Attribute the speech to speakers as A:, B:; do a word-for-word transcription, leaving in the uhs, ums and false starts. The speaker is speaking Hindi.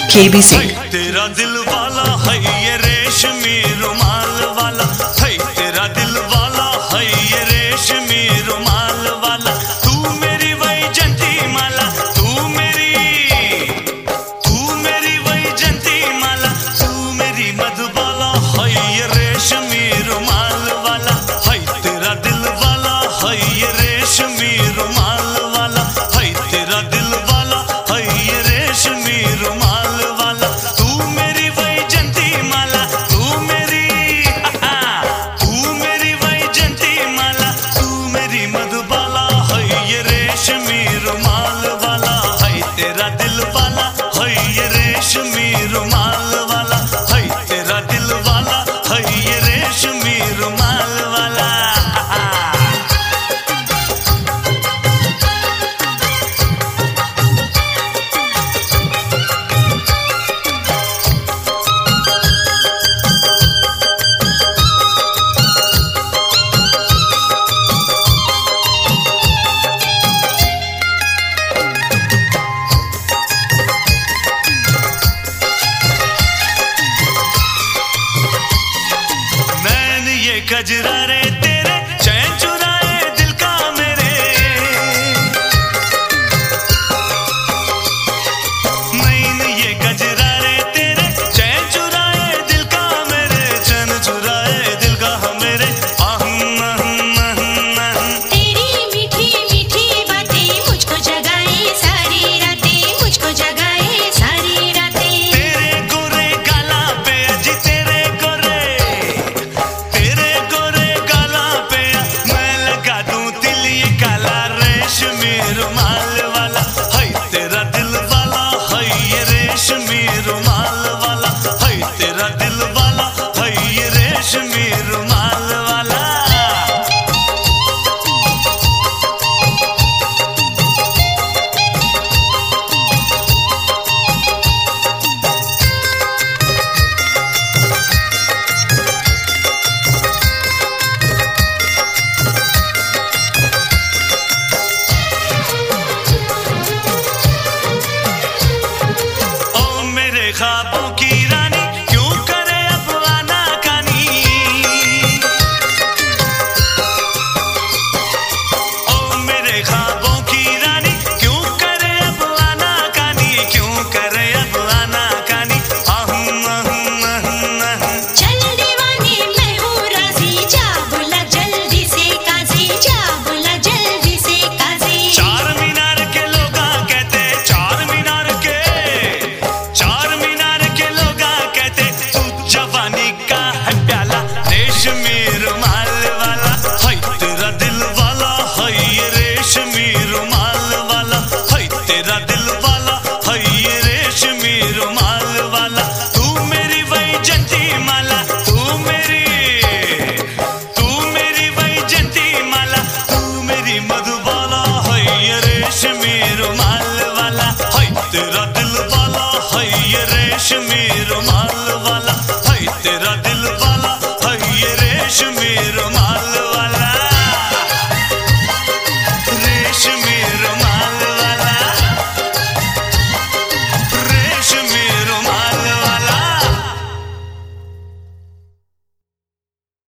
A: केबी से।
B: तेरा दिल वाला है ये रेशमी रुमाल वाला, है तेरा दिल वाला है ये रेशमी रुमाल वाला। तू मेरी वैजंती माला, तू मेरी तू मेरी वैजंती माला, तू मेरी मधुबाला है ये रेशमी रुमाल वाला। है तेरा दिल वाला है ये रेशमी रुमाल वाला, है तेरा दिल वाला है ये रेशमी रुमाल वाला। तू मेरी वैजंती माला, तू मेरी तू मेरी वैजंती माला, तू मेरी मधुबाला है ये रेशमी रुमाल वाला। है तेरा दिल वाला है ये रेशमी रुमाल वाला, है तेरा दिल वाला है ये रेशमी रुमाल वाला। नैन ये कजरा रे